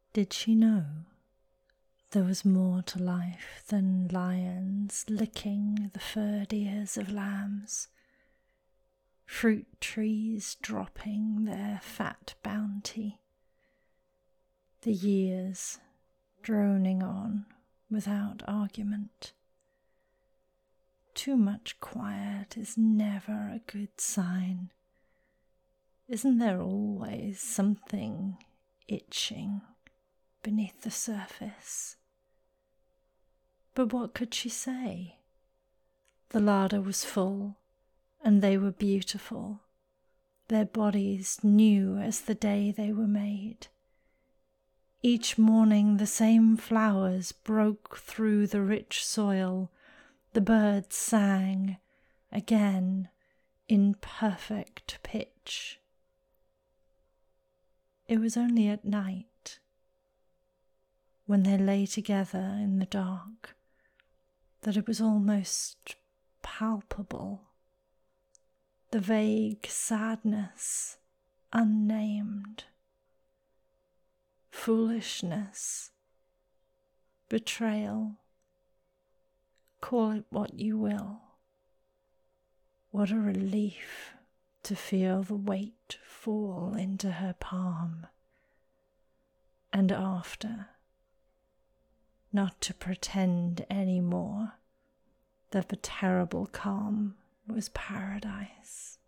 Did she know there was more to life than lions licking the furred ears of lambs, fruit trees dropping their fat bounty, the years droning on without argument? Too much quiet is never a good sign. Isn't there always something itching beneath the surface? But what could she say? The larder was full, and they were beautiful, their bodies new as the day they were made. Each morning the same flowers broke through the rich soil, the birds sang again in perfect pitch. It was only at night, when they lay together in the dark, that it was almost palpable, the vague sadness unnamed, foolishness, betrayal, call it what you will. What a relief to feel the weight fall into her palm, and after, not to pretend any more that the terrible calm was paradise.